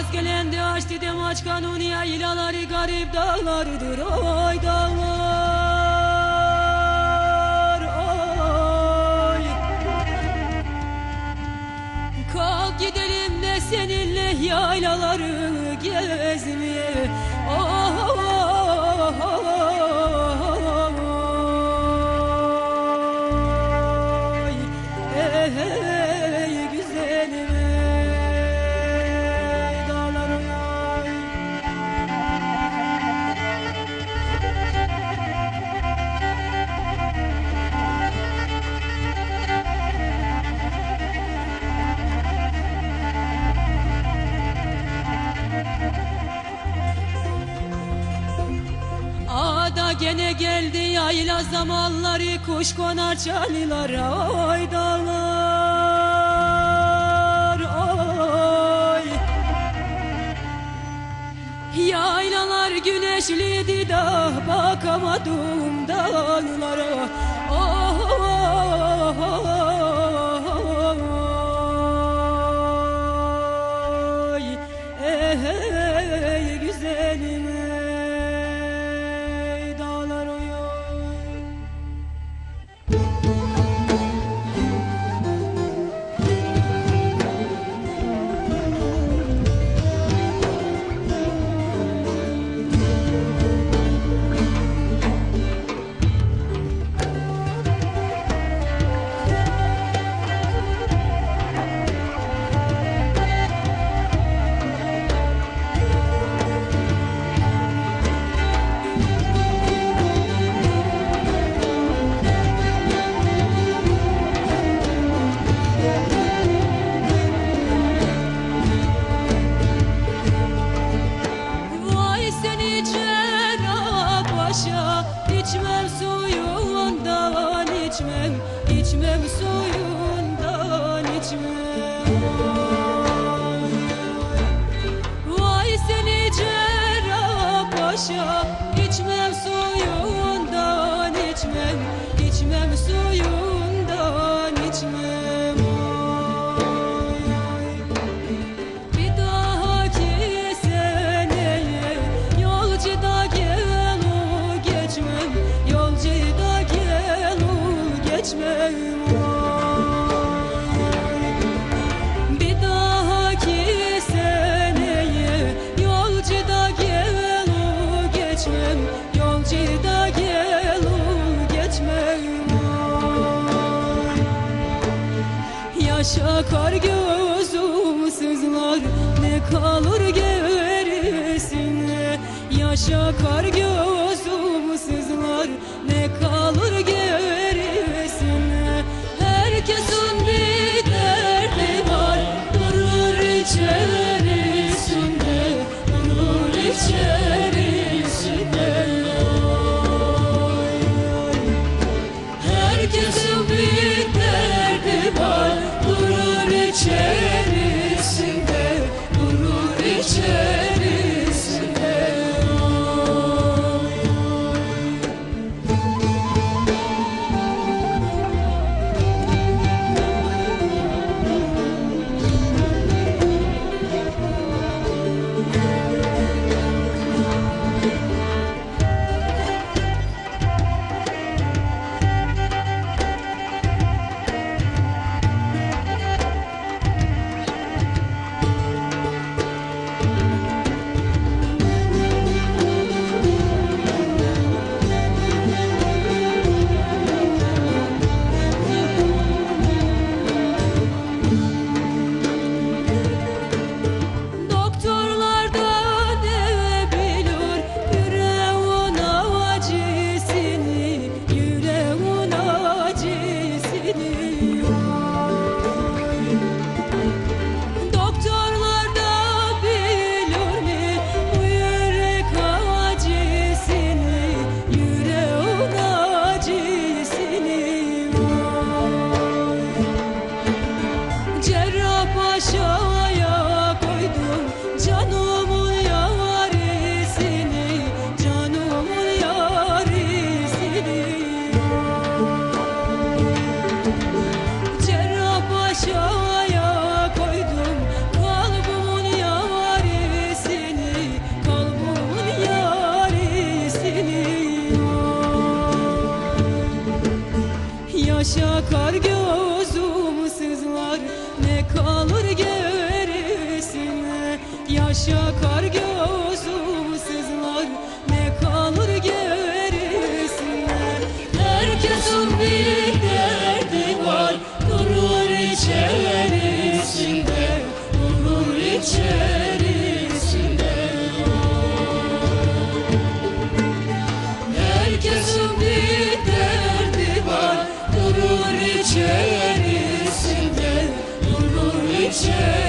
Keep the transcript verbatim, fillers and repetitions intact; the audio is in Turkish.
gelendi aç dedim aç kanun yaylaları garip dağlarıdır oy dağlar oy. Kalk gidelim de seninle yaylaları gezmeye oy. Gene geldi yayla zamanları kuş konar çalılara oy dağlar oy. Yaylalar güneşliydi da bakamadım dağlara oy. Ey güzelim İçmem suyundan içmem, içmem suyundan içmem. Vay seni Cerrah Paşa, içmem suyundan içmem, içmem suyundan içmem. Bir dahaki seneye yolcuda gel geçmem, yolcuda gel geçmem. Bir dahaki seneye yolcuda gel geçmem, yolcuda gel geçmem. Yaşa kar gözüm sızlar ne kalır gerisine. Yaşa kar gözüm sızlar ne kalır gerisine. Herkesin bir derdi var durur içerisinde, durur içerisinde. Herkesin bir derdi var durur içerisinde, durur içerisinde. Cerrahpaşa'ya koydum kalbimın yarisini. içerisinde. Herkesin bir derdi var, durur içerisinde, durur içerisinde.